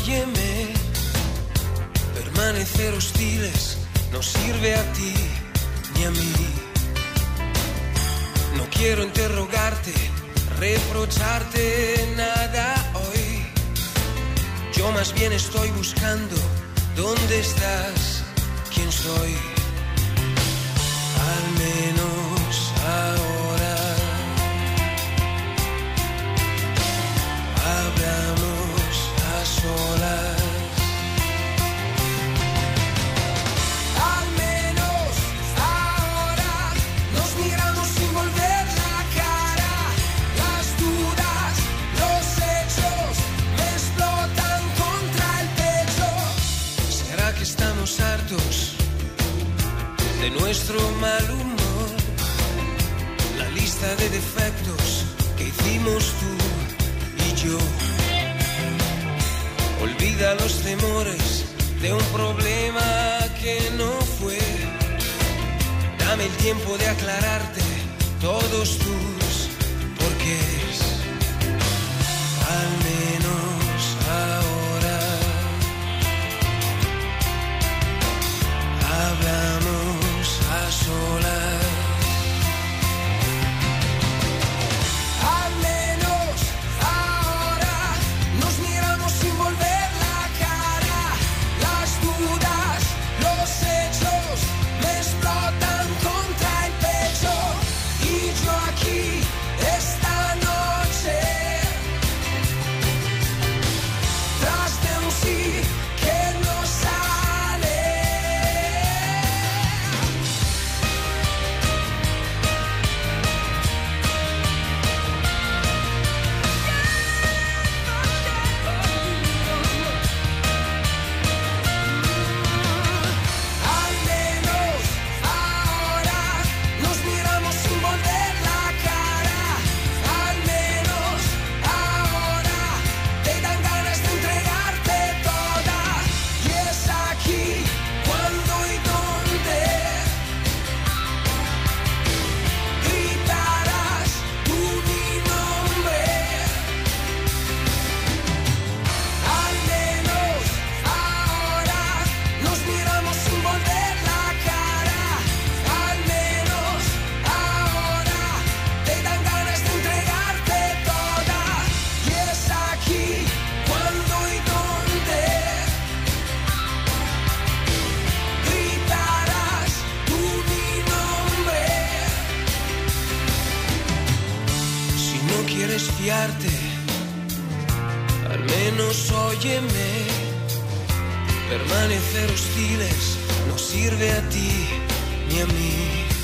óyeme, permanecer hostiles no sirve a ti ni a mí. No quiero interrogarte, reprocharte nada hoy. Yo más bien estoy buscando dónde estás, quién soy. Al menos ahora hablamos a solas. Al menos ahora nos miramos sin volver la cara. Las dudas, los hechos me explotan contra el pecho. ¿Será que estamos hartos de nuestro mal humor? La lista de defectos que hicimos tú y yo. Olvida los temores de un problema que no fue. Dame el tiempo de aclararte todos tus porqués. Al menos ahora hablamos a solas. Al menos ahora nos miramos sin volver la cara. Las dudas, los hechos me explotan contra el pecho. Y yo aquí esta noche, tras de un sí que no sale. Al menos ahora nos miramos sin volver la cara. Al menos ahora te dan ganas de entregarte toda. Y es aquí cuando y dónde gritarás tú mi nombre. Al menos ahora nos miramos sin volver la cara. Al menos ahora te dan ganas de entregarte toda. Y es aquí cuando y dónde gritarás tú mi nombre. Si no quieres fiarte, al menos óyeme. Permanecer hostiles no sirve a ti ni a mí.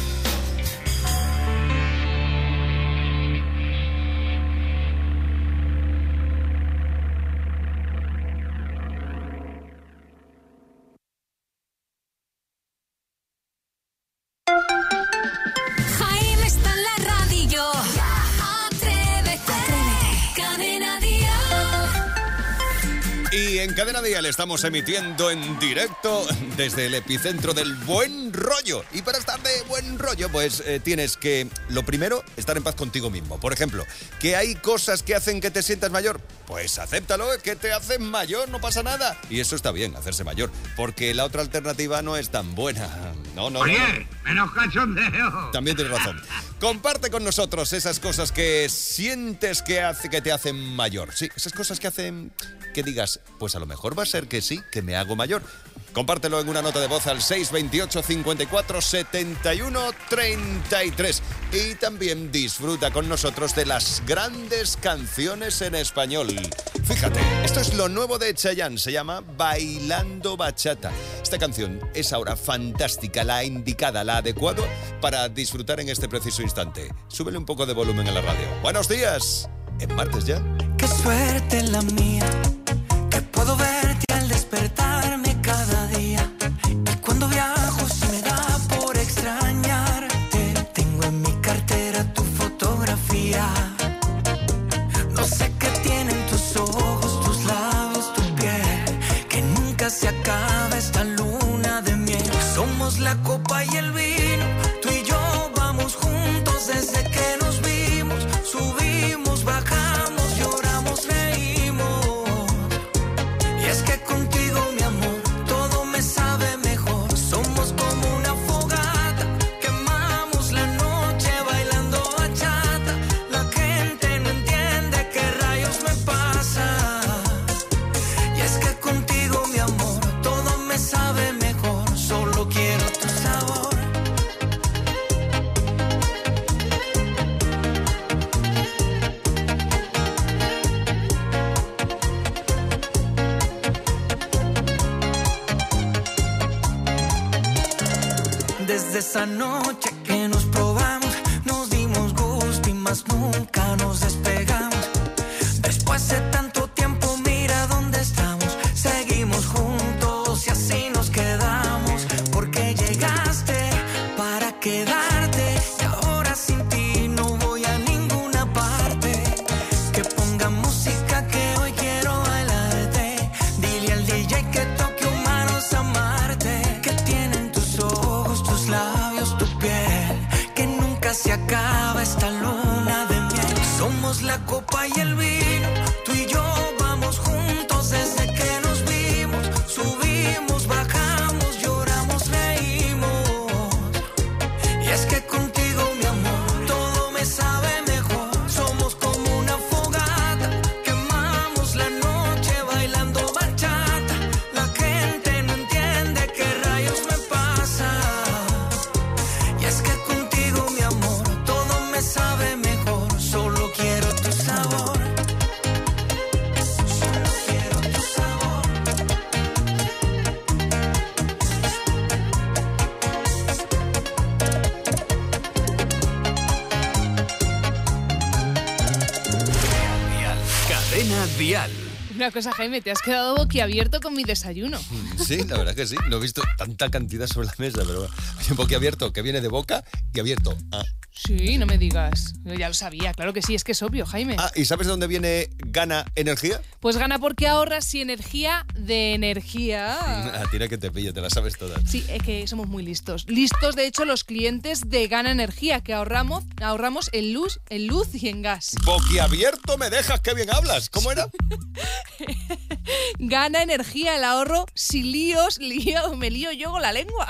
Jaime está en la radio. Atrévete. Cadena Dial. Y en Cadena Dial estamos emitiendo en directo desde el epicentro del buen rollo. Y para estar de buen rollo, pues tienes que, lo primero, estar en paz contigo mismo. Por ejemplo, que hay cosas que hacen que te sientas mayor. Pues acéptalo, que te hacen mayor, no pasa nada. Y eso está bien, hacerse mayor. Porque la otra alternativa no es tan buena. No. Oye, menos cachondeo. También tienes razón. Comparte con nosotros esas cosas que sientes que te hacen mayor. Sí, esas cosas que hacen que digas, pues a lo mejor va a ser que sí, que me hago mayor. Compártelo en una nota de voz al 628 54 71 33. Y también disfruta con nosotros de las grandes canciones en español. Fíjate, esto es lo nuevo de Chayanne, se llama Bailando Bachata. Esta canción es ahora fantástica, la indicada, la adecuada para disfrutar en este preciso instante. Súbele un poco de volumen a la radio. ¡Buenos días! En martes ya. Qué suerte la mía, que puedo verte al despertarme cada día. Y cuando viajo se me da por extrañarte. Tengo en mi cartera tu fotografía. No sé qué tienen tus ojos, tus labios, tu piel, que nunca se acaba esta luna de miel. Somos la copa y el vino, tú y yo vamos juntos desde que nos vimos. Subimos, bajamos, lloramos, reímos. Desde esa noche que nos probamos, nos dimos gusto y más nunca nos despegamos. Después de tanto tiempo, mira dónde estamos. Seguimos juntos y así nos quedamos. Porque llegaste para quedarte y ahora sin ti no voy a ninguna parte. Que ponga música que hoy quiero bailarte. Dile al DJ que toque humanos amarte. Que tienen tus ojos, tus labios, tu piel. Que nunca se acaba esta luna de miel. Somos la copa y el vino. Tú y yo vamos juntos desde que nos vimos. Subimos, bajamos, lloramos, reímos. Y es que contigo, mi amor, todo me sabe mejor. Somos como una fogata, quemamos la noche bailando bachata. La gente no entiende qué rayos me pasa. Y es que contigo, mi amor, todo me sabe mejor. Solo quiero tu sabor. Solo quiero tu sabor. Cadena Dial. Una cosa, Jaime, te has quedado boquiabierto con mi desayuno. Sí, la verdad que sí. No he visto tanta cantidad sobre la mesa, pero hay un boquiabierto que viene de boca y abierto. Sí, no me digas. Yo ya lo sabía, claro que sí, es que es obvio, Jaime. ¿Y sabes de dónde viene Gana Energía? Pues gana porque ahorras y energía de energía. Tira que te pillo, te la sabes todas. Sí, es que somos muy listos. Listos, de hecho, los clientes de Gana Energía, que ahorramos en luz y en gas. Boquiabierto me dejas, qué bien hablas. ¿Cómo era? Gana Energía, el ahorro sin líos, me lío yo con la lengua.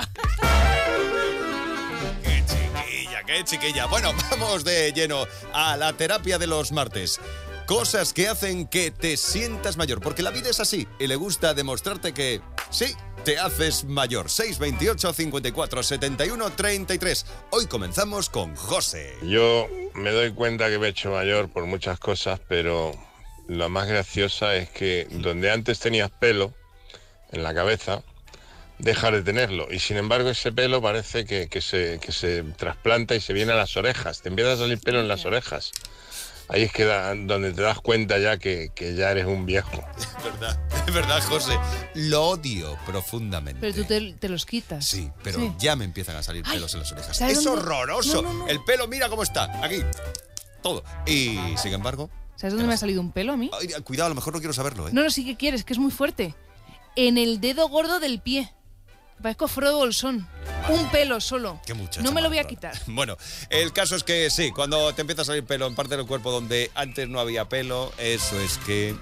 Qué chiquilla. Bueno, vamos de lleno a la terapia de los martes. Cosas que hacen que te sientas mayor, porque la vida es así y le gusta demostrarte que sí, te haces mayor. 628 54 71 33. Hoy comenzamos con José. Yo me doy cuenta que me he hecho mayor por muchas cosas, pero lo más graciosa es que donde antes tenías pelo en la cabeza, dejar de tenerlo. Y sin embargo ese pelo parece que se trasplanta y se viene a las orejas. Te empieza a salir pelo en las orejas. Ahí es que donde te das cuenta ya que ya eres un viejo. Es verdad, José. Lo odio profundamente. Pero tú te los quitas. Sí, pero ya me empiezan a salir pelos en las orejas. ¿Sabes Es dónde? horroroso. No. El pelo, mira cómo está. Aquí. Todo. Y sin embargo... ¿Sabes dónde me ha salido un pelo a mí? Ay, cuidado, a lo mejor no quiero saberlo, ¿eh? No, sí que quieres, que es muy fuerte. En el dedo gordo del pie. Parezco Frodo Bolsón. Un pelo solo. Qué muchacha no me lo voy a más quitar. rara. Bueno, el caso es que sí, cuando te empieza a salir pelo en parte del cuerpo donde antes no había pelo, eso es que...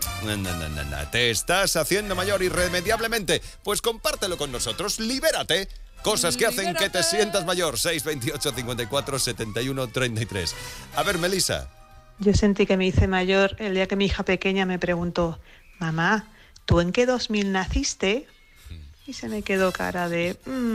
te estás haciendo mayor irremediablemente. Pues compártelo con nosotros, libérate. Cosas que hacen que te sientas mayor. 628 54 71 33. A ver, Melissa. Yo sentí que me hice mayor el día que mi hija pequeña me preguntó: mamá, ¿tú en qué 2000 naciste? Y se me quedó cara de,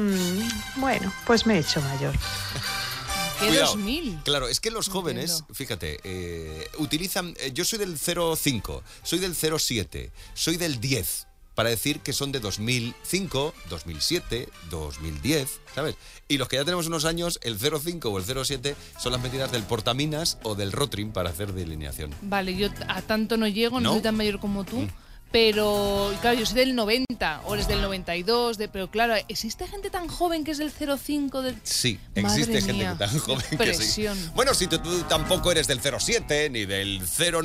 bueno, pues me he hecho mayor. ¿Qué Cuidado. 2000? Claro, es que los jóvenes, fíjate, utilizan... yo soy del 05, soy del 07, soy del 10, para decir que son de 2005, 2007, 2010, ¿sabes? Y los que ya tenemos unos años, el 05 o el 07 son las medidas del portaminas o del Rotring para hacer delineación. Vale, yo a tanto no llego, no ¿No? soy tan mayor como tú. Pero, claro, yo soy del 90, o eres del 92, pero claro, ¿existe gente tan joven que es del 05? Sí, Madre existe gente mía, tan joven que sí. presión. Bueno, si tú tampoco eres del 07 ni del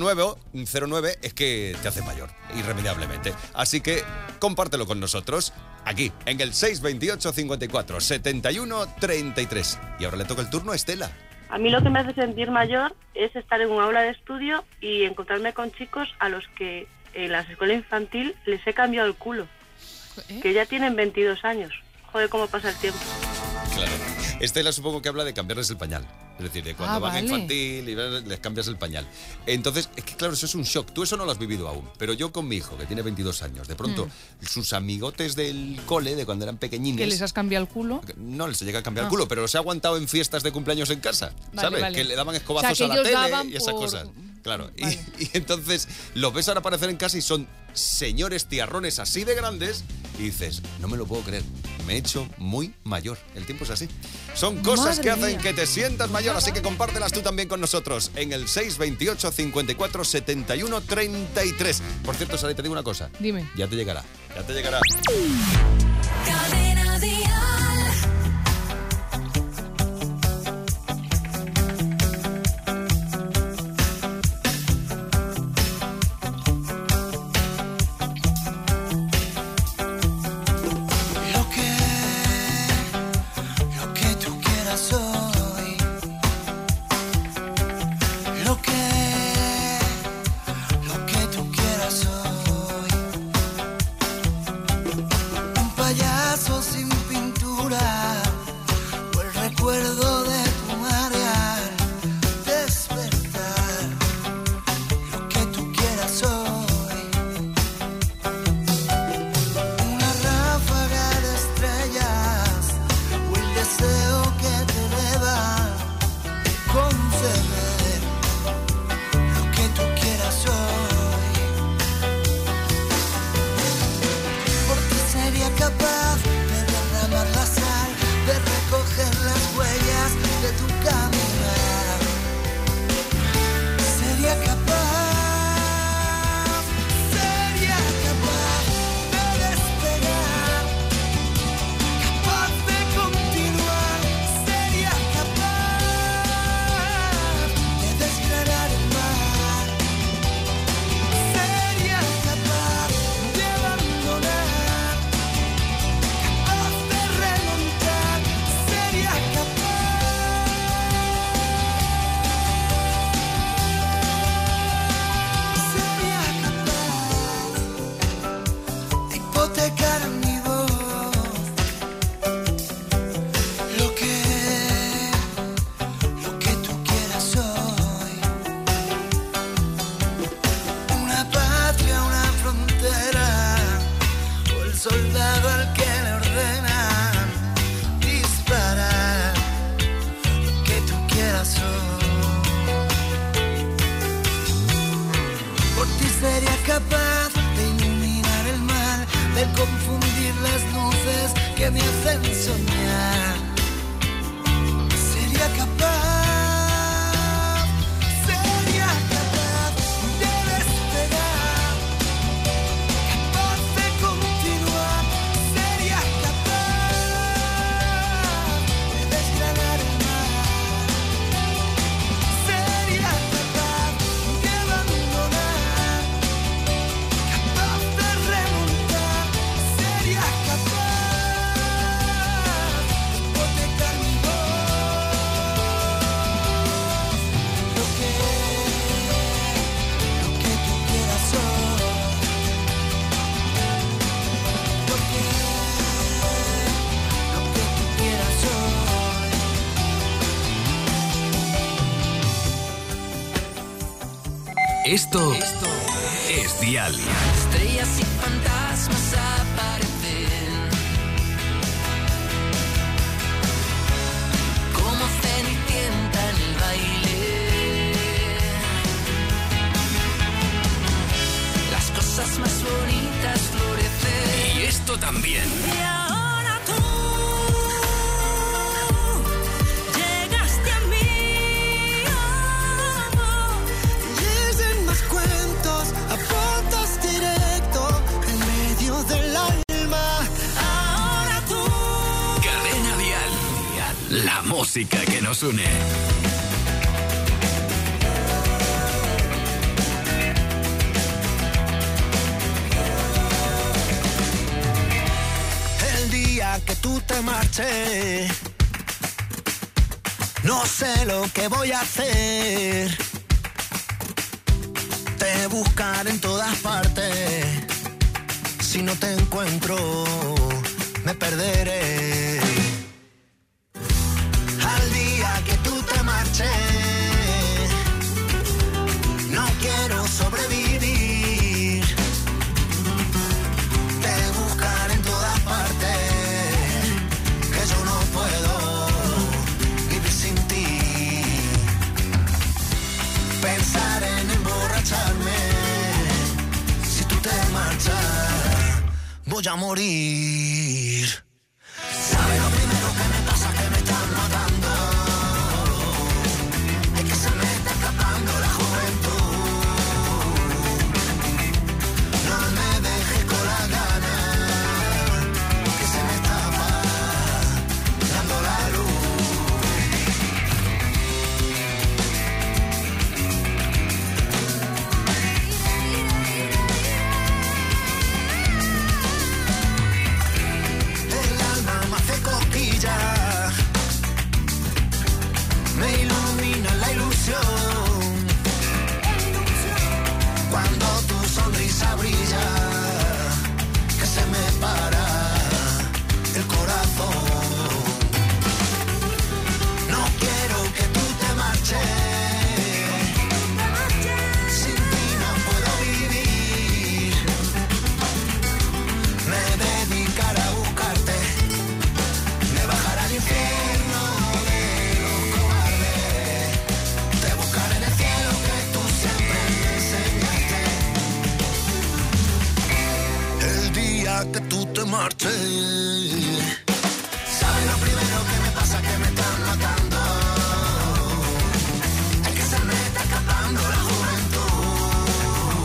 09, es que te hace mayor, irremediablemente. Así que compártelo con nosotros, aquí, en el 628 54 71 33. Y ahora le toca el turno a Estela. A mí lo que me hace sentir mayor es estar en un aula de estudio y encontrarme con chicos a los que en la escuela infantil les he cambiado el culo, que ya tienen 22 años. Joder, cómo pasa el tiempo. Claro. Estela supongo que habla de cambiarles el pañal. Es decir, de cuando van a vale. infantil y les cambias el pañal. Entonces, es que claro, eso es un shock. Tú eso no lo has vivido aún. Pero yo con mi hijo, que tiene 22 años, de pronto, sus amigotes del cole, de cuando eran pequeñines... ¿Que les has cambiado el culo? No les llega a cambiar el culo, pero los he aguantado en fiestas de cumpleaños en casa, ¿sabes? Vale. Que le daban escobazos O sea, que a la ellos tele daban y esas por... cosas. Claro, Vale. y entonces los ves ahora aparecer en casa y son señores tiarrones así de grandes y dices, no me lo puedo creer, me he hecho muy mayor. El tiempo es así. Son cosas Madre que hacen mía. que te sientas mayor, así que compártelas tú también con nosotros en el 628 54 71 33. Por cierto, Sara, te digo una cosa. Dime. Ya te llegará. Ya te llegará. Cadena Dial. Lo que tú quieras hoy, lo que tú quieras hoy. Un payaso sin pintura o el recuerdo de tu marear, despertar, lo que tú quieras hoy. Una ráfaga de estrellas o el deseo que te deba conceder lo que tú quieras hoy. Por ti sería capaz de derramar la sal, de recoger las huellas de tu caminar. Sería capaz de despegar, capaz de continuar. Sería capaz de desgranar el mar. Sería capaz de abandonar, capaz de remontar. Sería capaz de hipotecar mi voz. Lo que tú quieras hoy. Una patria, una frontera, o el soldado al que le ordenan disparar. Lo que tú quieras hoy. Por ti sería capaz de iluminar el mal, de confundir las luces que me hacen soñar. Sería capaz de despegar, capaz de continuar. Sería capaz de desgranar el mar. Sería capaz de abandonar, capaz de remontar. Sería capaz de hipotecar mi voz. Lo que tú quieras hoy. Lo que tú quieras hoy. Esto es Dial. Estrellas y fantasmas aparecen como cenicienta en el baile. Las cosas más bonitas florecen. Y esto también. Y ahora tú llegaste a mí. Dicen más cuentos, apuntas directo en medio del alma. Ahora tú. Cadena Dial. La música que nos une. El día que tú te marches, no sé lo que voy a hacer. Te buscaré en todas partes. Si no te encuentro, me perderé. Al día que tú te marches, no quiero sobrevivir. Te buscaré en todas partes, que yo no puedo vivir sin ti. Pensar en emborracharme, si tú te marchas, voy a morir. Sabe lo primero que me pasa, que me están matando. Es que se me está escapando la juventud. No me dejes con la gana, que se me está apagando la luz. Me ilumina la ilusión cuando tu sonrisa brilla, que se me para el corazón. No quiero que tú te marches, sin ti no puedo vivir. Me dedicaré a buscarte, me bajaré al infierno de los cobardes, te buscaré en el cielo que tú siempre me enseñaste. El día que tú te marches, ¿sabes lo primero que me pasa? Que me están matando. Es que se me está escapando la juventud.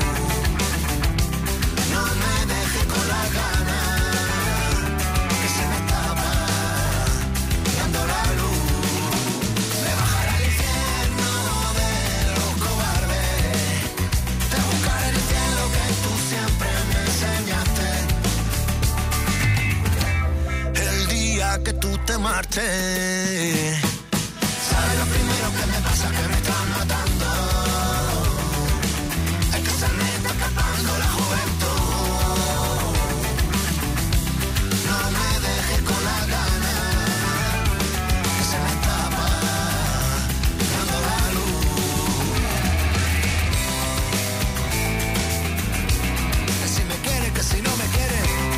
No me dejes con la gana, que se me escapa dando la luz. Me bajaré al infierno de los cobardes, te buscaré en el cielo que tú siempre me enseñaste. El día que tú te marches, ¿sabes lo primero que me pasa? Que me están matando. Es que se me está escapando la juventud. No me dejes con la gana, que se me está apagando la luz. Que si me quieres, que si no me quieres.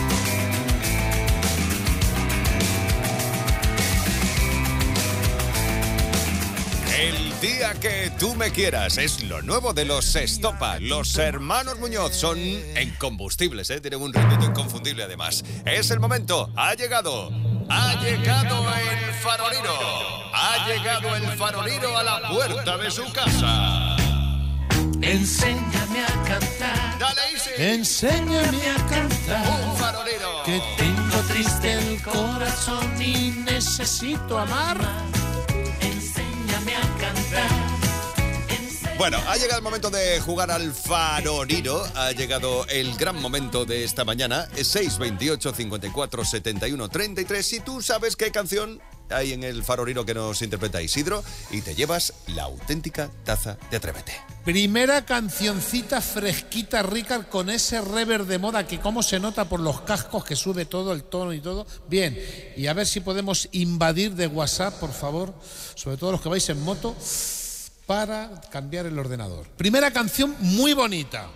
El día que tú me quieras es lo nuevo de los Estopa. Los hermanos Muñoz son incombustibles, tienen un ritmo inconfundible además. Es el momento, ha llegado el farolero. Ha llegado el farolero a la puerta de su casa. Enséñame a cantar. Dale, Isi. Enséñame a cantar. Un farolero. Que tengo triste el corazón y necesito amar. Enséñame a cantar. Bueno, ha llegado el momento de jugar al farolero. Ha llegado el gran momento de esta mañana. Es 628 54 71 33. Si tú sabes qué canción hay en el farolero que nos interpreta Isidro, y te llevas la auténtica taza de Atrévete. Primera cancioncita fresquita, rica, con ese reverb de moda que cómo se nota por los cascos, que sube todo el tono y todo. Bien, y a ver si podemos invadir de WhatsApp, por favor, sobre todo los que vais en moto, para cambiar el ordenador. Primera canción muy bonita.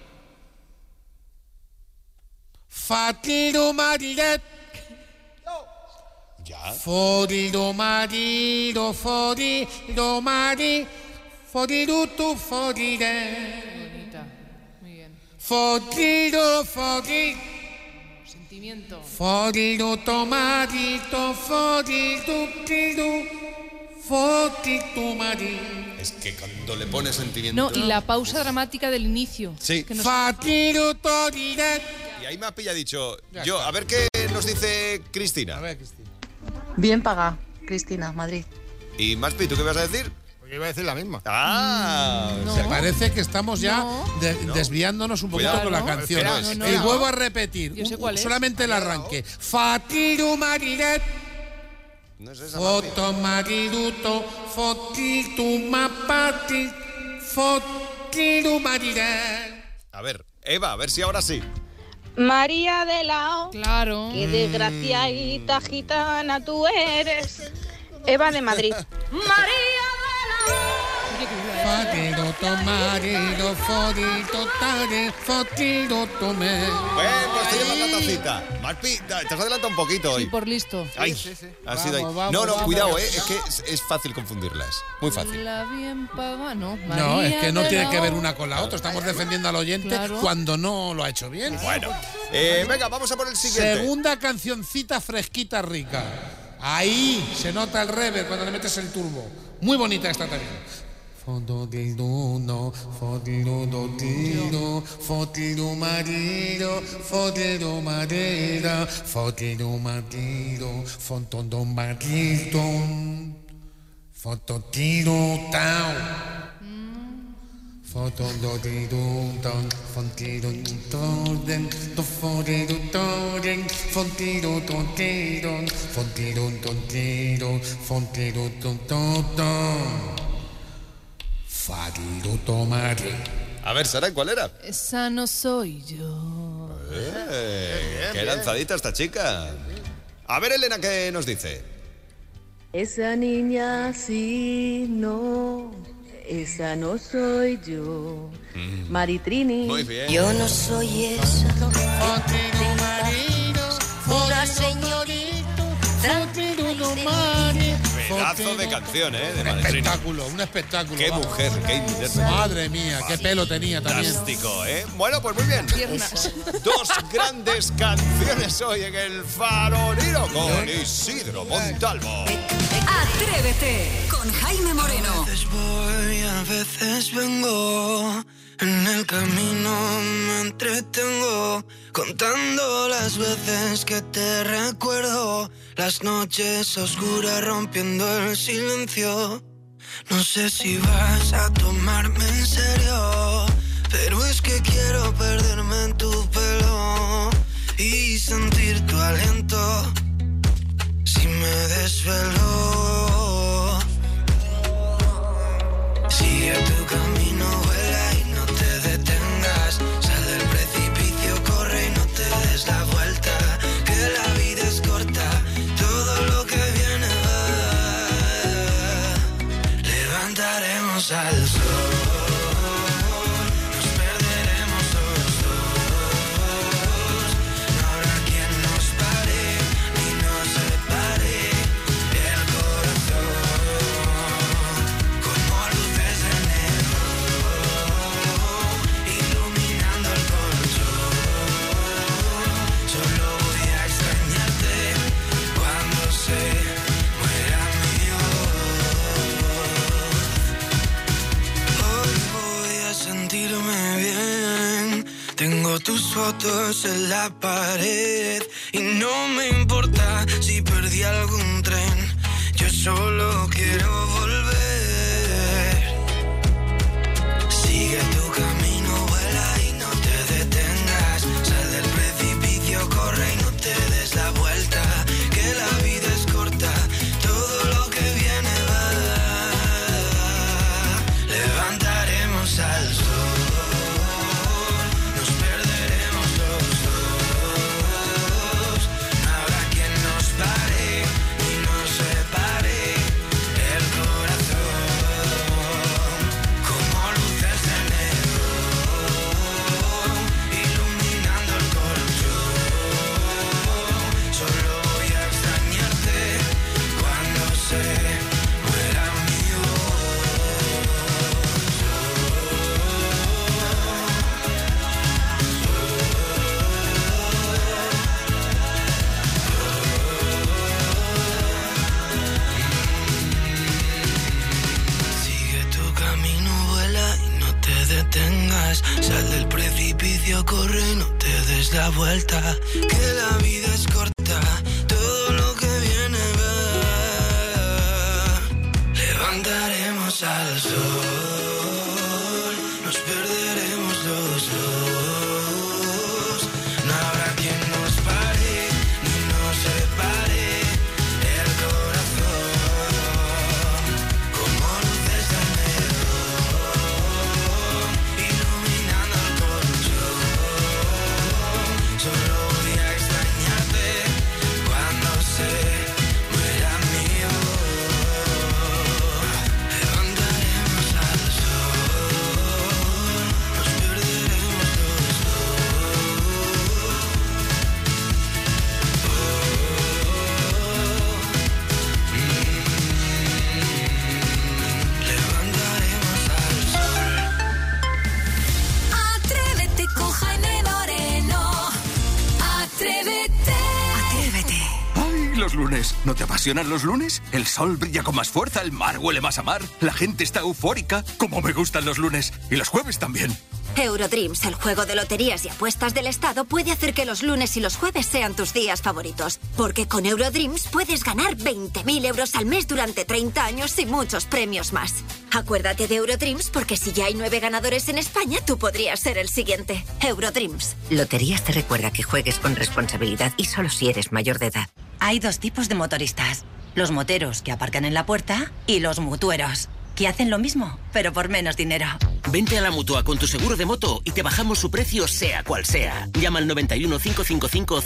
Fatiro Mariret. Ya. Foriro Mariro, Foriro Mari, Forirutu Forire. Bonita. Muy bien. Foriro Fori. Sentimiento. Foriruto Marito, Forirutu, Forirutu Mari. Es que cuando le pones sentimiento... No, y la pausa dramática del inicio. Sí. Que nos... Fatiruto Direct. Y ahí me ha pillado, dicho Ya yo, está. a ver qué nos dice Cristina. A ver, Cristina. Bien paga, Cristina, Madrid. Y Maspi, ¿tú qué vas a decir? Yo iba a decir la misma. Ah, No. o sea, Parece que estamos ya No. desviándonos un poquito Cuidado. con la No. canción. Espera, no, Y no. vuelvo a repetir, Yo sé cuál es. solamente el arranque. Fatiru Mariret, no es esa, Maspi. Foto Mariruto, Fotitu Mapati, Fotiru Mariret. A ver, Eva, a ver si ahora sí. María de Lao, Claro. qué desgraciadita gitana tú eres. Eva de Madrid. María Fatiruto Marido, Fotito Tare, Fotiruto Me. Bueno, pues te llevas la tacita. Maspi, te has adelantado un poquito hoy. Sí, por listo. Ay, ha sido ahí. Vamos, No, vamos. cuidado, es que es fácil confundirlas. Muy fácil. La bien paga, no. No, es que no María tiene de que ver Lao. una con la otra. Estamos defendiendo al oyente Claro. cuando no lo ha hecho bien. Bueno, venga, vamos a por el siguiente. Segunda cancioncita fresquita rica. Ahí se nota el reverb cuando le metes el turbo. Muy bonita esta también. A ver, Sara, ¿cuál era? Esa no soy yo. ¡Qué lanzadita esta chica! A ver, Elena, ¿qué nos dice? Esa niña sí, no, esa no soy yo. Maritrini. Muy bien. Yo no soy esa. Una señorita. Pedazo de canción, de Maritrini. Un espectáculo. Qué mujer, qué intérprete. Madre mía, qué pelo tenía también. Fantástico, Bueno, pues muy bien. Dos grandes canciones hoy en el Farolino con Isidro Montalvo. Atrévete con Jaime Moreno. A veces voy, a veces vengo. En el camino me entretengo, contando las veces que te recuerdo, las noches oscuras rompiendo el silencio. No sé si vas a tomarme en serio, pero es que quiero perderme en tu pelo y sentir tu aliento si me desvelo. Sigue tu camino, vuela y no te detengas. Sal del precipicio, corre y no te des la vuelta. Que la vida es corta, todo lo que viene va. Levantaremos al sol. Tengo tus fotos en la pared y no me importa si perdí algún tren. Yo solo quiero volver. Sigue tu camino, vuela y no te detengas. Sal del precipicio, corre y no te des la vuelta. Que la vida es corta, todo lo que viene va. Levantaremos al sol. Sal del precipicio, corre, no te des la vuelta. Que la vida es corta, todo lo que viene va. Levantaremos al sol, nos perderemos los dos. No habrá quien nos pare, ni nos separe. El corazón, como luces de enero. Solo voy a extrañarte los lunes. ¿No te apasionan los lunes? El sol brilla con más fuerza, el mar huele más a mar, la gente está eufórica. ¡Cómo me gustan los lunes! Y los jueves también. Eurodreams, el juego de loterías y apuestas del Estado, puede hacer que los lunes y los jueves sean tus días favoritos. Porque con Eurodreams puedes ganar 20.000 euros al mes durante 30 años y muchos premios más. Acuérdate de Eurodreams porque si ya hay 9 ganadores en España, tú podrías ser el siguiente. Eurodreams. Loterías te recuerda que juegues con responsabilidad y solo si eres mayor de edad. Hay 2 tipos de motoristas. Los moteros que aparcan en la puerta y los mutueros, que hacen lo mismo, pero por menos dinero. Vente a la Mutua con tu seguro de moto y te bajamos su precio sea cual sea. Llama al 91 555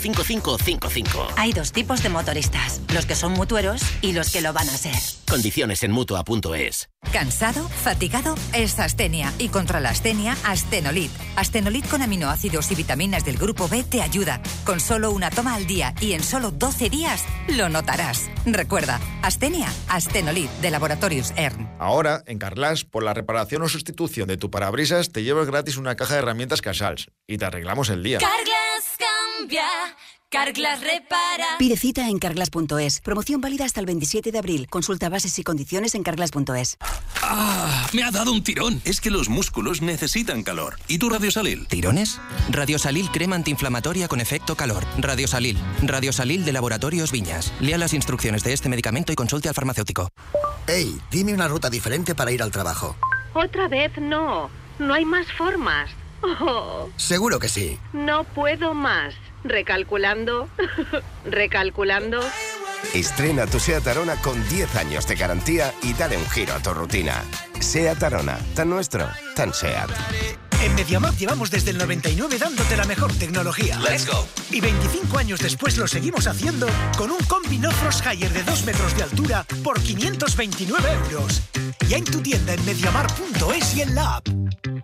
5555. Hay 2 tipos de motoristas, los que son mutueros y los que lo van a ser. Condiciones en Mutua.es. ¿Cansado? ¿Fatigado? Es astenia. Y contra la astenia, Astenolit. Astenolit con aminoácidos y vitaminas del grupo B te ayuda. Con solo una toma al día y en solo 12 días lo notarás. Recuerda, astenia, Astenolit de Laboratorios ERN. Ahora, en Carglass, por la reparación o sustitución de tu parabrisas, te llevas gratis una caja de herramientas Casals y te arreglamos el día. Carglass cambia, Carglass repara. Pide cita en carglass.es. Promoción válida hasta el 27 de abril. Consulta bases y condiciones en carglass.es. ¡Ah! Me ha dado un tirón. Es que los músculos necesitan calor. ¿Y tu Radiosalil? ¿Tirones? Radiosalil crema antiinflamatoria con efecto calor. Radiosalil. Radiosalil de Laboratorios Viñas. Lea las instrucciones de este medicamento y consulte al farmacéutico. Hey, dime una ruta diferente para ir al trabajo. Otra vez no. No hay más formas. Oh. Seguro que sí. No puedo más. Recalculando. Recalculando. Estrena tu SEAT Arona con 10 años de garantía y dale un giro a tu rutina. SEAT Arona, tan nuestro, tan SEAT. En MediaMarkt llevamos desde el 99 dándote la mejor tecnología. ¡Let's go! Y 25 años después lo seguimos haciendo con un combi no frost higher de 2 metros de altura por 529 euros. Ya en tu tienda en MediaMarkt.es y en la app.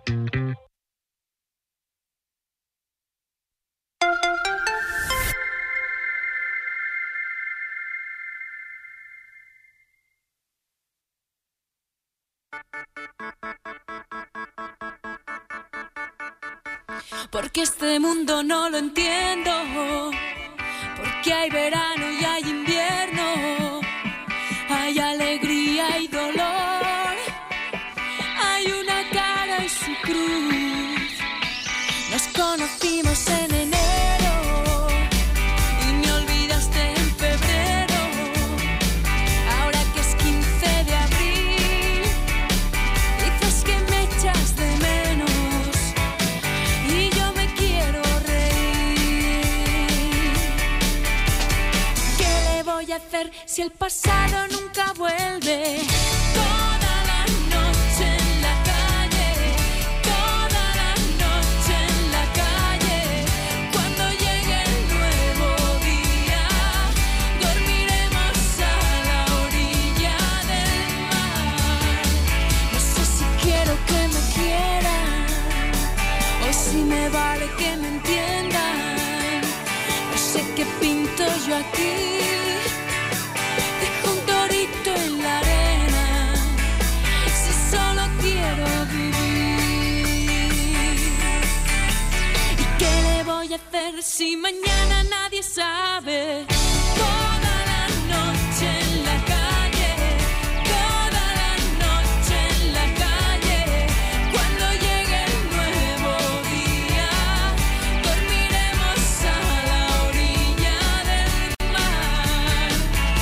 Porque este mundo no lo entiendo. Porque hay verano y hay invierno. Hay alegría y dolor. Hay una cara y su cruz. Nos conocimos en enero y me olvidaste en febrero. Ahora que es 15 de abril, dices que me echas de menos. Hacer si el pasado nunca vuelve. Toda la noche en la calle, toda la noche en la calle. Cuando llegue el nuevo día, dormiremos a la orilla del mar. No sé si quiero que me quieran o si me vale que me entiendan. No sé qué pinto yo aquí. En la arena, si solo quiero vivir. ¿Y qué le voy a hacer si mañana nadie sabe? Toda la noche en la calle, toda la noche en la calle. Cuando llegue el nuevo día, dormiremos a la orilla del mar.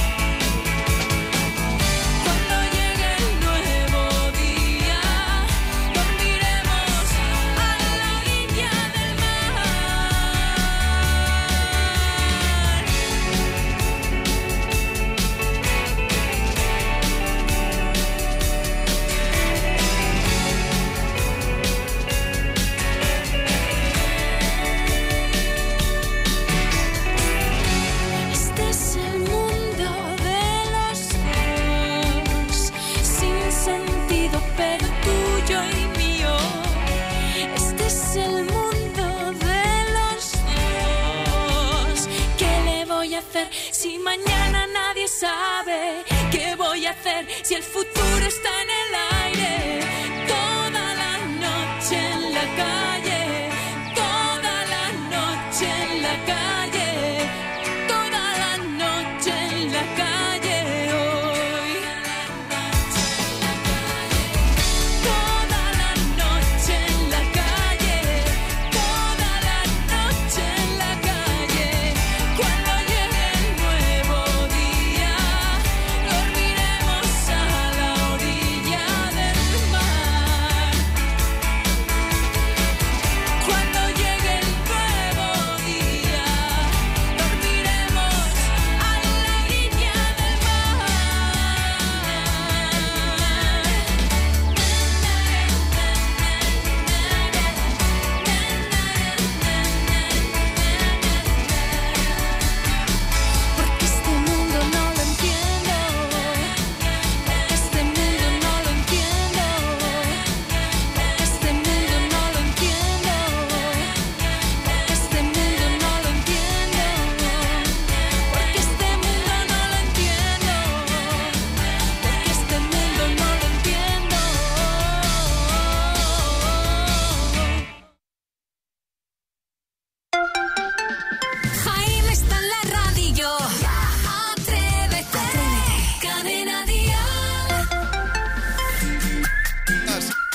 Si mañana nadie sabe qué voy a hacer, si el futuro está en el aire. Toda la noche en la calle, toda la noche en la calle, toda la noche en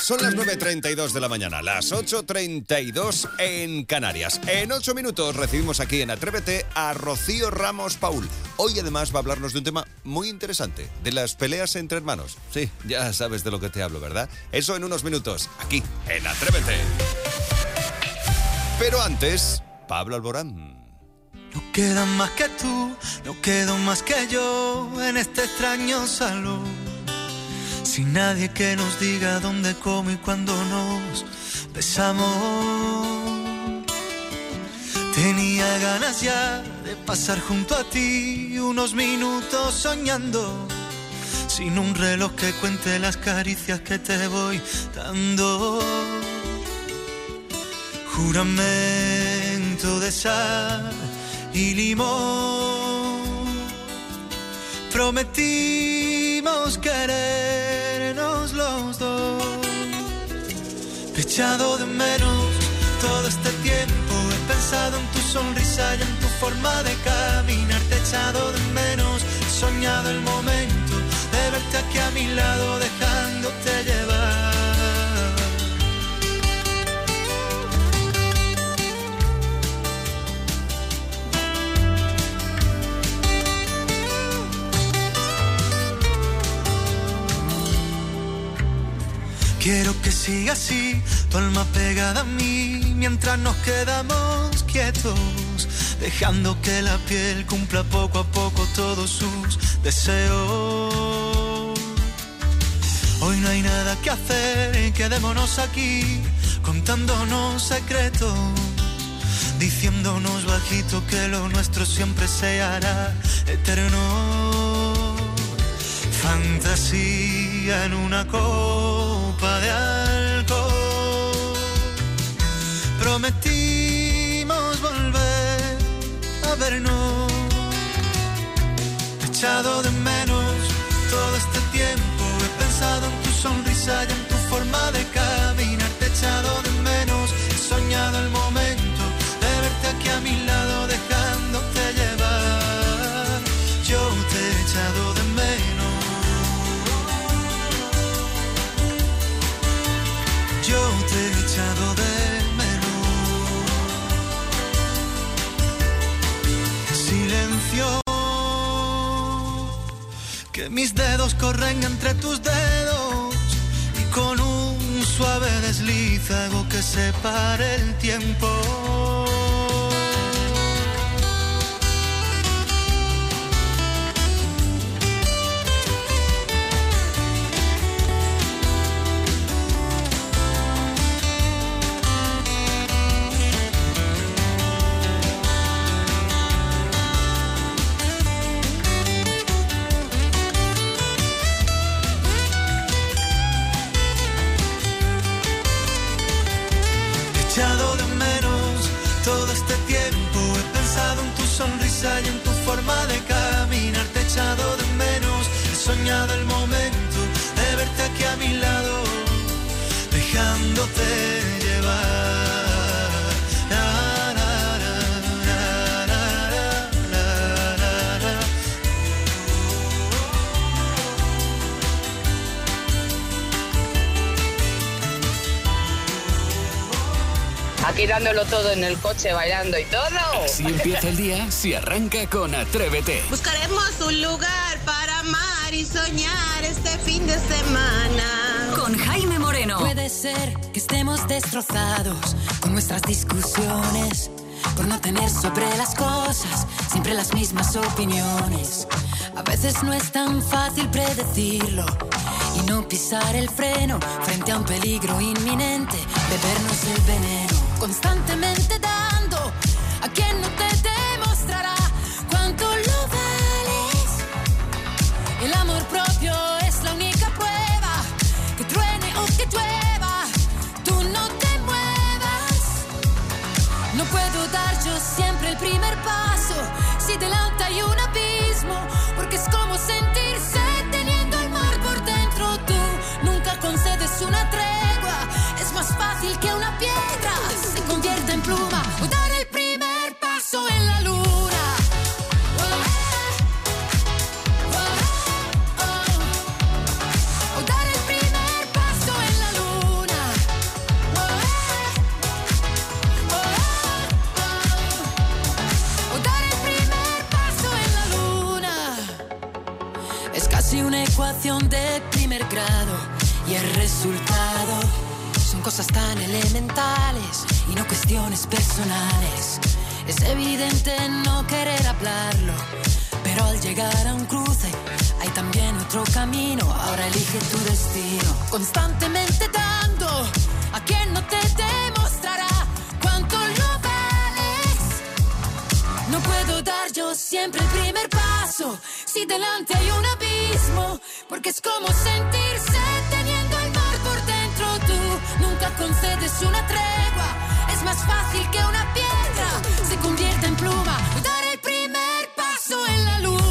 Son las 9:32 de la mañana, las 8:32 en Canarias. En 8 minutos recibimos aquí en Atrévete a Rocío Ramos Paul. Hoy además va a hablarnos de un tema muy interesante, de las peleas entre hermanos. Sí, ya sabes de lo que te hablo, ¿verdad? Eso en unos minutos, aquí en Atrévete. Pero antes, Pablo Alborán. No queda más que tú, no quedo más que yo en este extraño salón. Sin nadie que nos diga dónde, cómo y cuándo nos besamos. Tenía ganas ya de pasar junto a ti unos minutos soñando, sin un reloj que cuente las caricias que te voy dando. Juramento de sal y limón, prometimos querernos los dos. Te he echado de menos todo este tiempo, he pensado en tu sonrisa y en tu forma de caminar. Te he echado de menos, he soñado el momento de verte aquí a mi lado, dejándote llevar. Quiero que siga así, tu alma pegada a mí, mientras nos quedamos quietos, dejando que la piel cumpla poco a poco todos sus deseos. Hoy no hay nada que hacer, quedémonos aquí, contándonos secretos, diciéndonos bajito que lo nuestro siempre se hará eterno. Fantasía en una copa de alcohol, prometimos volver a vernos. Te he echado de menos todo este tiempo, he pensado en tu sonrisa y en tu forma de caminar. Te he echado de menos, he soñado el momento de verte aquí a mi lado, dejándote llevar. Yo te he echado de menos, yo te he echado de menos. Silencio, que mis dedos corren entre tus dedos y con un suave desliz hago que se pare el tiempo. Sonrisa y en tu forma de caminar. Te he echado de menos, he soñado el momento de verte aquí a mi lado, dejándote llevar. Aquí dándolo todo en el coche, bailando y todo. Así empieza el día si arranca con Atrévete. Buscaremos un lugar para amar y soñar este fin de semana. Con Jaime Moreno. Puede ser que estemos destrozados con nuestras discusiones, por no tener sobre las cosas siempre las mismas opiniones. A veces no es tan fácil predecirlo y no pisar el freno frente a un peligro inminente, bebernos el veneno. Constantemente dando a quien no te demostrará cuánto lo vales. El amor propio es la única prueba, que truene o que llueva, tú no te muevas. No puedo dar yo siempre el primer paso si delante hay un abismo, porque es como sentirse teniendo el mar por dentro. Tú nunca concedes una tregua, es más fácil que una piedra se convierta en pluma o dar el primer paso en la luna. O dar el primer paso en la luna. casi una ecuación de primer grado y el resultado son cosas tan elementales y no cuestiones personales. Es evidente no querer hablarlo, pero al llegar a un cruce hay también otro camino. Ahora elige tu destino, constantemente dando a quien no te demostrará cuánto lo vales. No puedo dar yo siempre el primer paso si delante hay un abismo, porque es como sentirse teniendo el mar por dentro. Tú nunca concedes una tregua, es más fácil que una piedra se convierta en pluma. Dar el primer paso en la luna.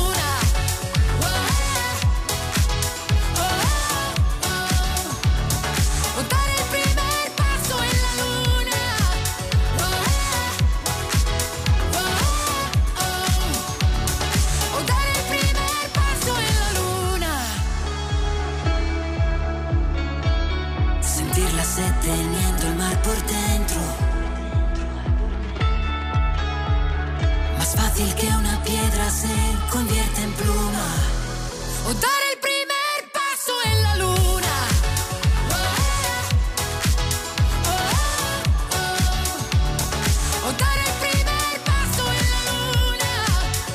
Dar el primer paso en la luna. Dar el primer paso en la luna. Sentir la sed teniendo el mar por dentro. Más fácil que una piedra se convierte en pluma. O dar el primer paso en la luna. O dar el primer paso en la luna.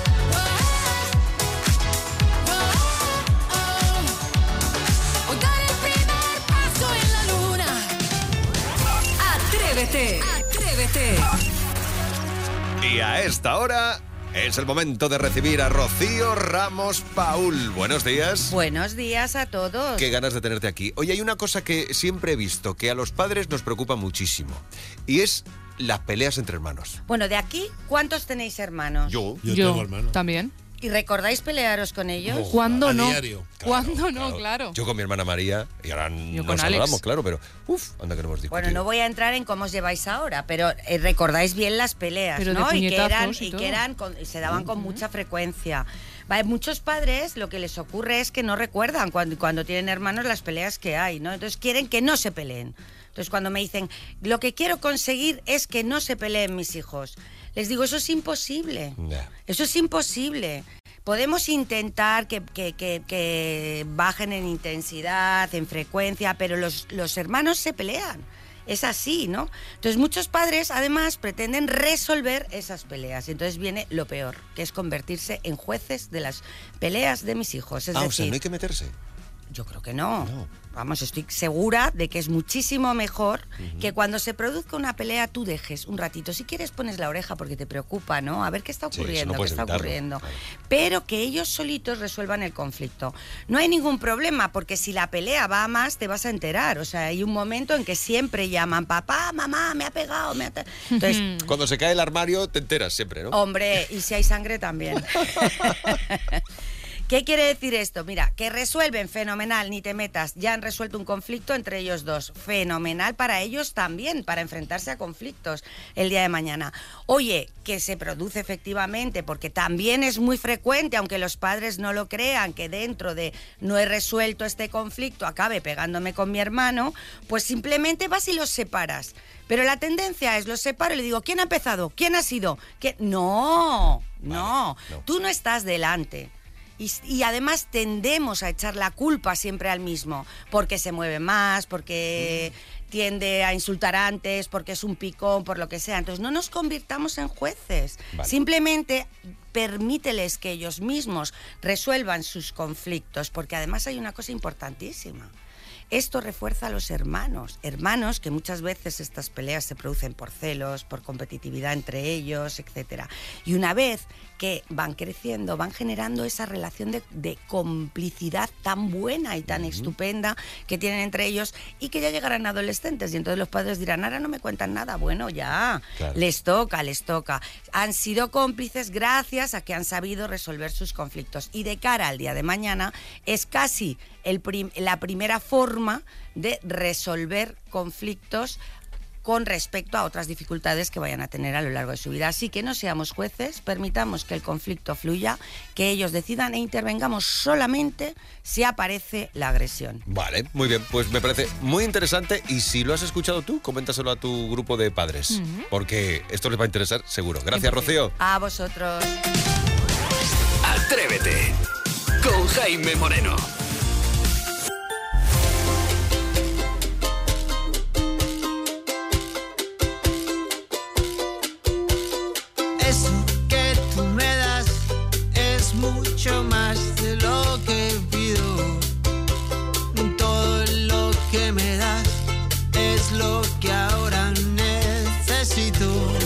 O dar el primer paso en la luna. Atrévete, atrévete. Y a esta hora es el momento de recibir a Rocío Ramos Paul. Buenos días. Buenos días a todos. Qué ganas de tenerte aquí. Oye, hay una cosa que siempre he visto, que a los padres nos preocupa muchísimo, y es las peleas entre hermanos. Bueno, de aquí, ¿cuántos tenéis hermanos? Yo tengo hermanos. También. ¿Y recordáis pelearos con ellos? ¿Cuándo no? Diario. ¿Cuándo no? Claro. Yo con mi hermana María, y ahora Yo nos con saludamos, Alex. claro, pero anda que no hemos discutido. Bueno, no voy a entrar en cómo os lleváis ahora, pero recordáis bien las peleas, Pero de ¿no? Y que puñetazos y y todo. que eran se daban con mucha frecuencia. Vale, muchos padres lo que les ocurre es que no recuerdan cuando tienen hermanos las peleas que hay, ¿no? Entonces quieren que no se peleen. Entonces cuando me dicen, lo que quiero conseguir es que no se peleen mis hijos, les digo, eso es imposible. Eso es imposible. Podemos intentar que bajen en intensidad, en frecuencia, pero los hermanos se pelean. Es así, ¿no? Entonces muchos padres además pretenden resolver esas peleas. Y entonces viene lo peor, que es convertirse en jueces de las peleas de mis hijos. Es o decir, sea, no hay que meterse. Yo creo que no. Vamos, estoy segura de que es muchísimo mejor que cuando se produzca una pelea tú dejes un ratito. Si quieres pones la oreja porque te preocupa, ¿no? A ver qué está ocurriendo, no qué está puedes ocurriendo. Pero que ellos solitos resuelvan el conflicto. No hay ningún problema porque si la pelea va a más te vas a enterar. O sea, hay un momento en que siempre llaman, papá, mamá, me ha pegado, Entonces, Cuando se cae el armario te enteras siempre, ¿no? hombre, y si hay sangre también. ¿Qué quiere decir esto? Mira, que resuelven, fenomenal, ni te metas. Ya han resuelto un conflicto entre ellos dos. Fenomenal para ellos también, para enfrentarse a conflictos el día de mañana. Oye, que se produce efectivamente, porque también es muy frecuente, aunque los padres no lo crean, que dentro de no he resuelto este conflicto, acabe pegándome con mi hermano, pues simplemente vas y los separas. Pero la tendencia es, los separo y le digo, ¿quién ha empezado? ¿Quién ha sido? No, tú no estás delante. Y además tendemos a echar la culpa siempre al mismo, porque se mueve más, porque tiende a insultar antes, porque es un picón, por lo que sea. Entonces no nos convirtamos en jueces. Vale. Simplemente permíteles que ellos mismos resuelvan sus conflictos, porque además hay una cosa importantísima. Esto refuerza a los hermanos que muchas veces estas peleas se producen por celos, por competitividad entre ellos, etcétera. Y una vez que van creciendo, van generando esa relación de complicidad tan buena y tan estupenda que tienen entre ellos, y que ya llegarán adolescentes y entonces los padres dirán, ahora no me cuentan nada. Bueno, ya, Claro. les toca. Han sido cómplices gracias a que han sabido resolver sus conflictos, y de cara al día de mañana es casi la primera forma de resolver conflictos con respecto a otras dificultades que vayan a tener a lo largo de su vida. Así que no seamos jueces, permitamos que el conflicto fluya, que ellos decidan e intervengamos solamente si aparece la agresión. Vale, muy bien, pues me parece muy interesante, y si lo has escuchado tú, coméntaselo a tu grupo de padres, porque esto les va a interesar seguro. Gracias, Rocío. A vosotros. Atrévete con Jaime Moreno. Eso que tú me das es mucho más de lo que pido. Todo lo que me das es lo que ahora necesito.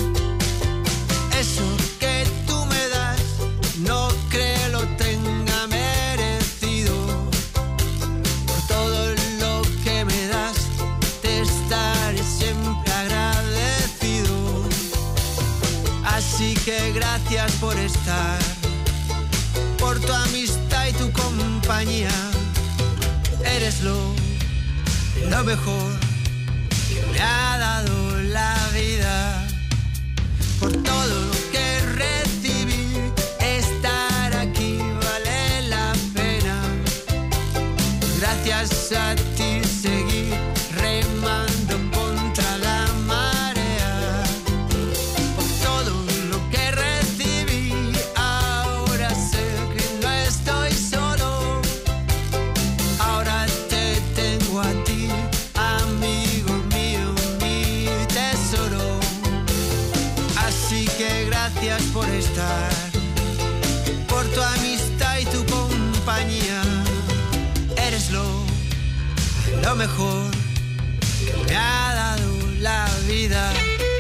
Eso que tú me das no creo lo tenga merecido. Por todo lo que me das te estaré siempre agradecido. Así que gracias por estar, por tu amistad y tu compañía. Eres lo mejor que me ha dado la vida. Por todo lo que recibí, estar aquí vale la pena. Gracias a ti seguí remando contra la marea. Por todo lo que recibí, ahora sé que no estoy solo. Ahora te tengo a ti, amigo mío, mi tesoro. Así que gracias por estar, por tu amistad y tu compañía. Eres lo mejor que me ha dado la vida.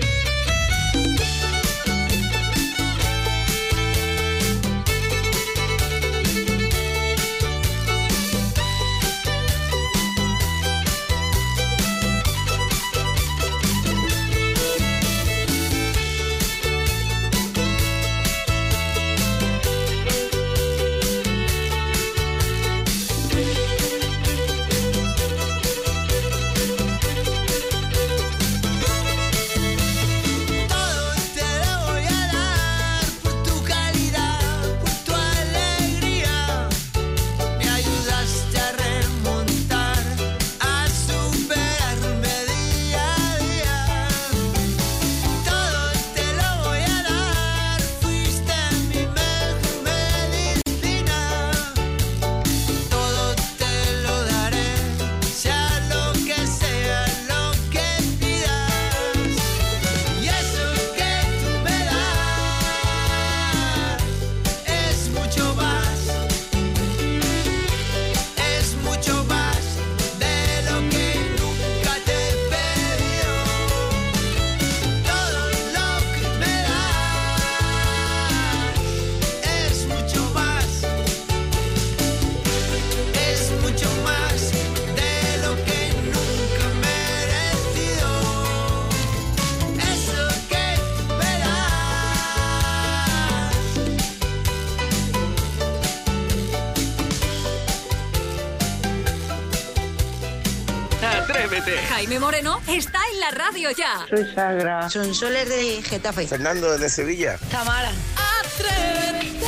Jaime Moreno está en la radio ya. Soy Sagra. Sonsoles de Getafe. Fernando desde Sevilla. Tamara. Atrévete.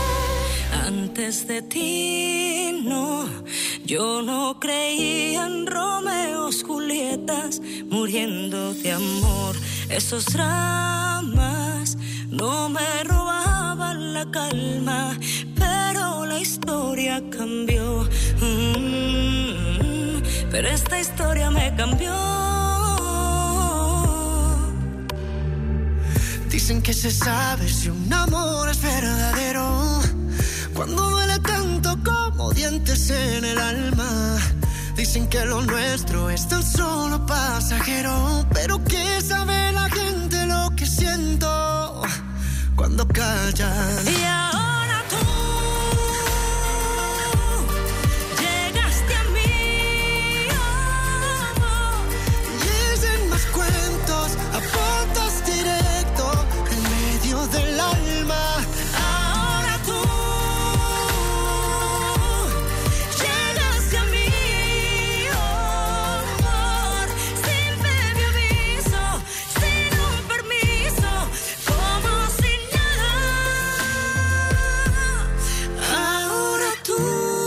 Antes de ti, no. Yo no creía en Romeos, Julietas, muriendo de amor. Esos dramas no me robaban la calma, pero la historia cambió. Pero esta historia me cambió. Dicen que se sabe si un amor es verdadero cuando duele tanto como dientes en el alma. Dicen que lo nuestro es tan solo pasajero, pero ¿qué sabe la gente lo que siento cuando callan? Y ahora tú cuentos, apuntas directo en medio del alma. Ahora tú llegaste a mí, amor, sin previo aviso, sin un permiso, como si nada. Ahora tú.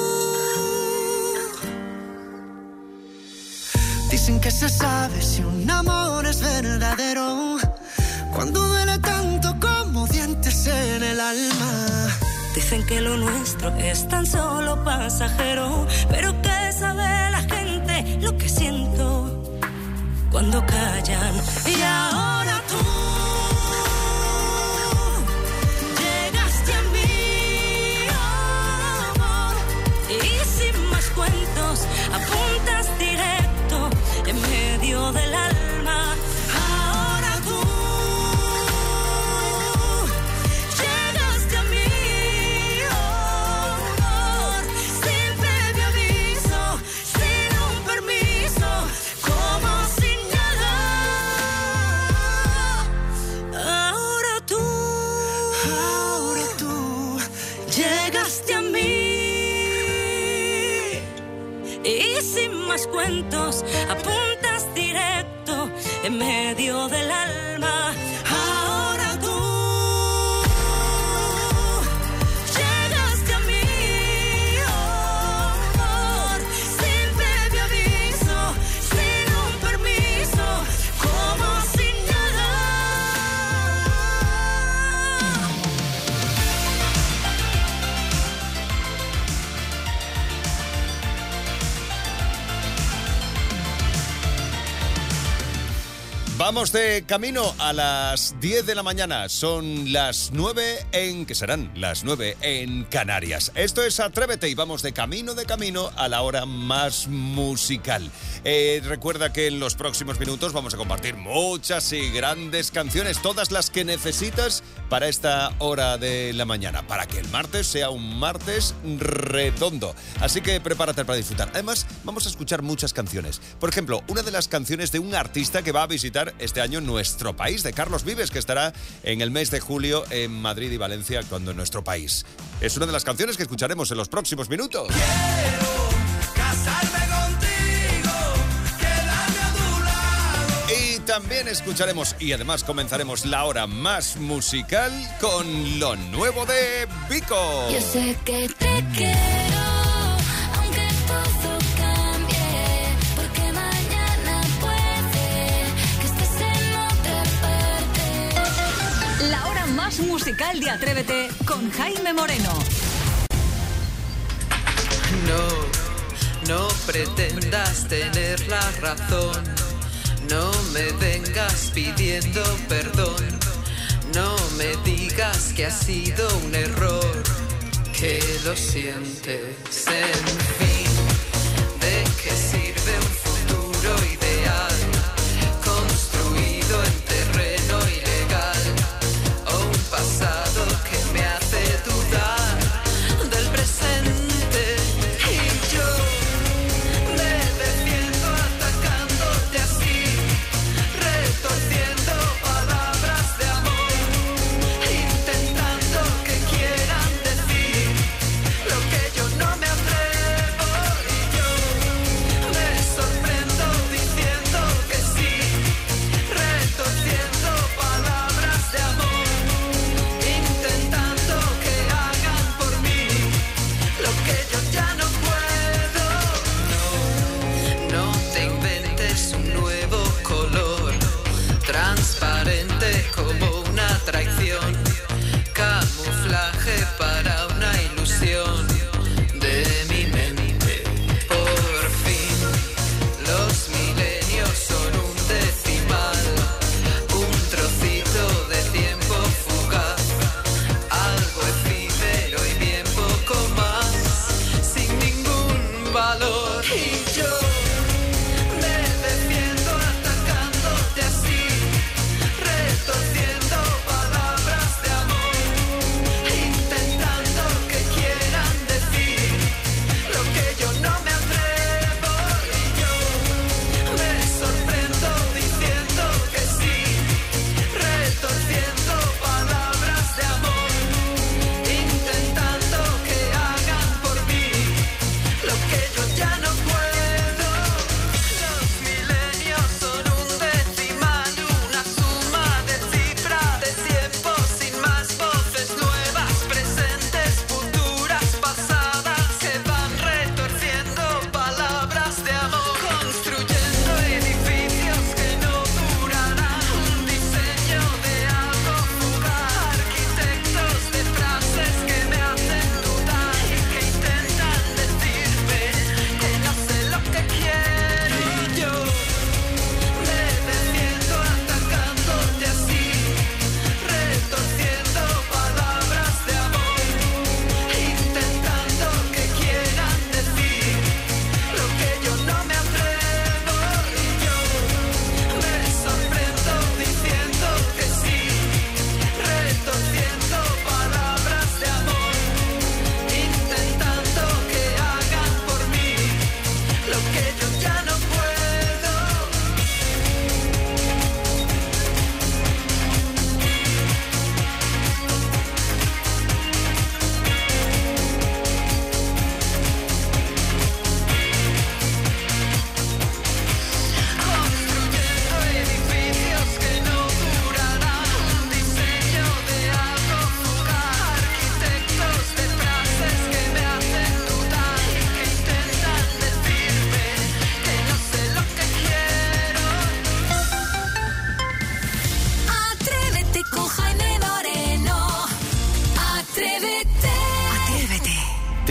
Dicen que se sabe si un amor es verdadero cuando duele tanto como dientes en el alma. Dicen que lo nuestro es tan solo pasajero, pero ¿qué sabe la gente lo que siento cuando callan? Y ahora tú llegaste a mí, amor, y sin más cuentos apuntas directo en medio del alma. Ahora tú llegaste a mí, amor, sin previo aviso, sin un permiso, como sin nada. Ahora tú llegaste a mí. Y sin más cuentos, apuntas directo en medio del alma. Ahora tú llegaste a mí, amor, sin previo aviso, sin un permiso, como sin nada. Vamos de camino a las 10 de la mañana. Son las 9 que serán las 9 en Canarias. Esto es Atrévete y vamos de camino a la hora más musical. Recuerda que en los próximos minutos vamos a compartir muchas y grandes canciones, todas las que necesitas para esta hora de la mañana, para que el martes sea un martes redondo. Así que prepárate para disfrutar. Además, vamos a escuchar muchas canciones. Por ejemplo, una de las canciones de un artista que va a visitar este año nuestro país, de Carlos Vives, que estará en el mes de julio en Madrid y Valencia actuando en nuestro país. Es una de las canciones que escucharemos en los próximos minutos. Casarme contigo, quedarme a tu lado. Y también escucharemos y además comenzaremos la hora más musical con lo nuevo de Vico. Yo sé que te quiero, aunque todo cambie, porque mañana puede que estés en otra parte. La hora más musical de Atrévete con Jaime Moreno. No pretendas tener la razón. No me vengas pidiendo perdón. No me digas que ha sido un error, que lo sientes. En fin, ¿de qué sirve un futuro ideal construido en terreno ilegal? O un pasado que me hace dudar del presente. Y yo me defiendo atacándote así, retorciendo palabras de amor, intentando que quieran decir lo que yo no me atrevo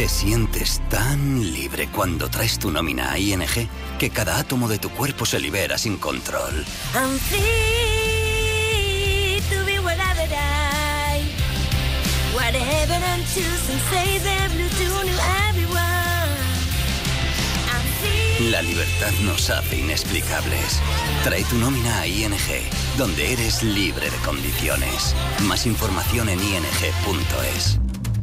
Te sientes tan libre cuando traes tu nómina a ING que cada átomo de tu cuerpo se libera sin control. I'm free to be whatever I, whatever I'm choosing, say the blue to everyone. I'm free. La libertad nos hace inexplicables. Trae tu nómina a ING, donde eres libre de condiciones. Más información en ing.es.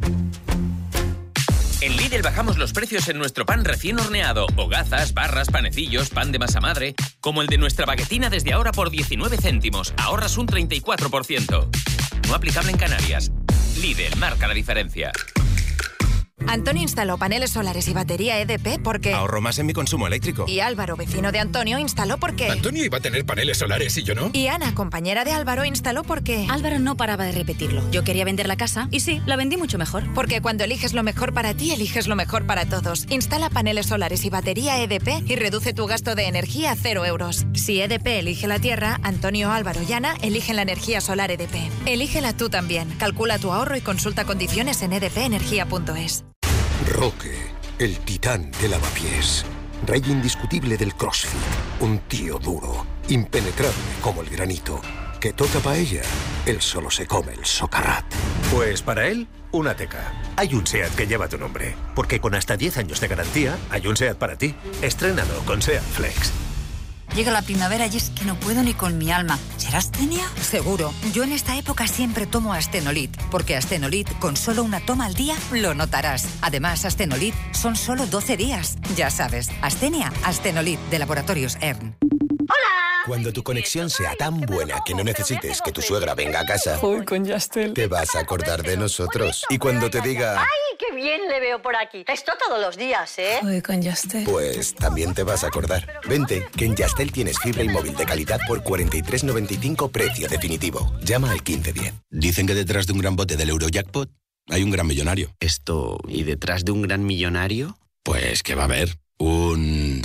En Lidl bajamos los precios en nuestro pan recién horneado. Hogazas, barras, panecillos, pan de masa madre. Como el de nuestra baguetina desde ahora por 19 céntimos. Ahorras un 34%. No aplicable en Canarias. Lidl marca la diferencia. Antonio instaló paneles solares y batería EDP porque... Ahorro más en mi consumo eléctrico. Y Álvaro, vecino de Antonio, instaló porque... Antonio iba a tener paneles solares y yo no. Y Ana, compañera de Álvaro, instaló porque... Álvaro no paraba de repetirlo. Yo quería vender la casa y sí, la vendí mucho mejor. Porque cuando eliges lo mejor para ti, eliges lo mejor para todos. Instala paneles solares y batería EDP y reduce tu gasto de energía a 0 euros. Si EDP elige la tierra, Antonio, Álvaro y Ana eligen la energía solar EDP. Elígela tú también. Calcula tu ahorro y consulta condiciones en edpenergia.es. Roque, el titán de lavapiés. Rey indiscutible del CrossFit. Un tío duro, impenetrable como el granito. Que toca paella, él solo se come el socarrat. Pues para él, una teca. Hay un SEAT que lleva tu nombre. Porque con hasta 10 años de garantía, hay un SEAT para ti. Estrénalo con SEAT Flex. Llega la primavera y es que no puedo ni con mi alma. ¿Será astenia? Seguro. Yo en esta época siempre tomo Astenolit, porque Astenolit, con solo una toma al día, lo notarás. Además, Astenolit son solo 12 días. Ya sabes, Astenia, Astenolit, de Laboratorios ERN. Cuando tu conexión sea tan buena que no necesites que tu suegra venga a casa, Uy, con Yastel. te vas a acordar de nosotros. Y cuando te diga... ¡Ay, qué bien le veo por aquí! Esto todos los días, ¿eh? Uy, con Yastel. Pues también te vas a acordar. Vente, que en Yastel tienes fibra y móvil de calidad por 43,95 precio definitivo. Llama al 1510. Dicen que detrás de un gran bote del Eurojackpot hay un gran millonario. ¿Y detrás de un gran millonario? Pues que va a haber un...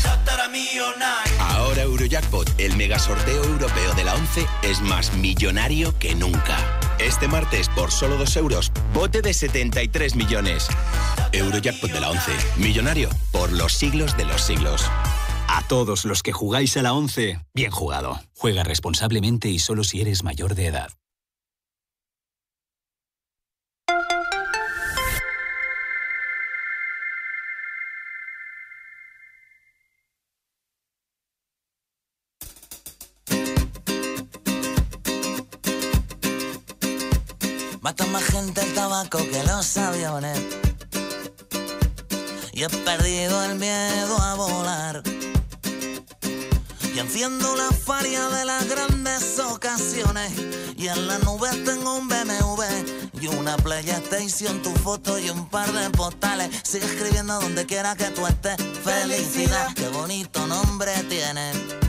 Ahora Eurojackpot, el mega sorteo europeo de la 11, es más millonario que nunca. Este martes, por solo 2 euros, bote de 73 millones. Eurojackpot de la 11, millonario por los siglos de los siglos. A todos los que jugáis a la 11, bien jugado. Juega responsablemente y solo si eres mayor de edad. Mata más gente el tabaco que los aviones. Y he perdido el miedo a volar. Y enciendo la faria de las grandes ocasiones. Y en la nube tengo un BMW y una PlayStation, tu foto y un par de postales. Sigue escribiendo donde quiera que tú estés. Felicidad, qué bonito nombre tiene.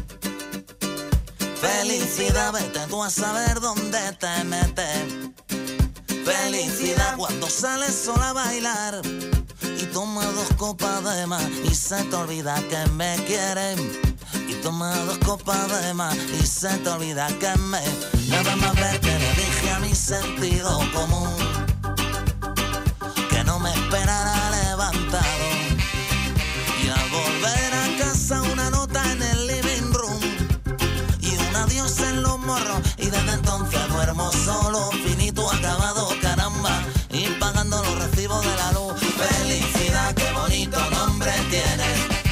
Felicidad, vete tú a saber dónde te metes. Felicidad cuando sales sola a bailar y toma 2 copas de más y se te olvida que me quieren. Y toma 2 copas de más y se te olvida que me... Nada más ver que le dije a mi sentido común que no me esperara levantado. Y al volver a casa una nota en el living room y un adiós en los morros. Y desde entonces duermo solo, finito, acabado, caramba, y pagando los recibos de la luz. Felicidad, qué bonito nombre tiene.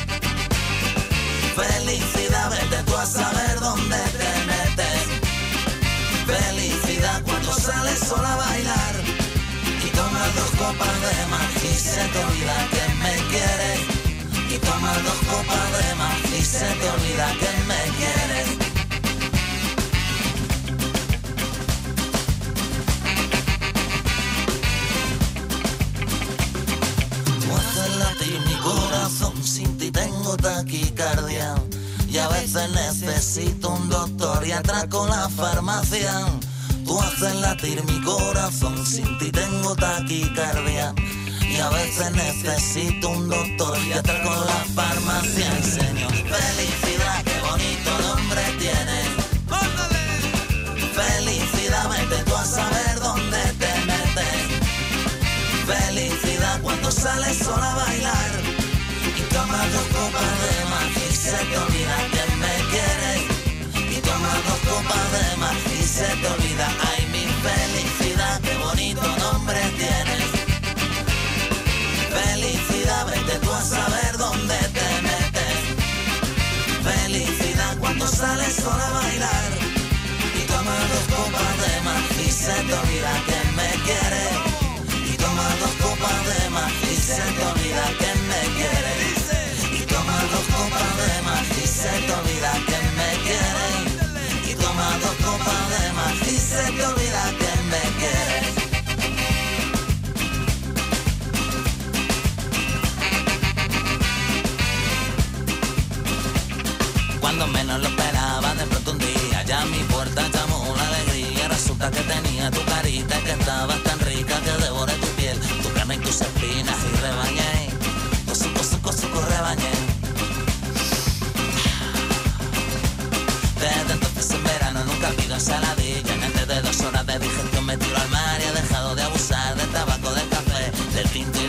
Felicidad, vete tú a saber dónde te metes. Felicidad cuando sales sola a bailar y tomas 2 copas de más y se te olvida que me quieres. Y tomas 2 copas de más y se te olvida que me quieres. Latir mi corazón, sin ti tengo taquicardia y a veces necesito un doctor y atraco la farmacia. Tú haces latir mi corazón, sin ti tengo taquicardia y a veces necesito un doctor y atraco la farmacia. Y señor, felicidad, qué bonito nombre tiene. Felicidad, vete tú a saber dónde te metes. Felicidad cuando sales sola a bailar y tomas 2 copas de más y se te olvida que me quieres. Y tomas 2 copas de más y se te olvida, ay mi felicidad, qué bonito nombre tienes. Felicidad, vete tú a saber dónde te metes. Felicidad cuando sales sola a bailar y tomas 2 copas de más y se te olvida que me quieres. Y tomas 2 copas de más y se te olvida que me quieres. Y tomas 2 copas de más y se te olvida que me quieres. Y tomas 2 copas de más y se te olvida que me quieres. Cuando menos lo esperaba, de pronto un día ya a mi puerta llamó una alegría. Resulta que tenía tu carita, que estabas tan rica que devoré tu piel, tu carne y tus espinas y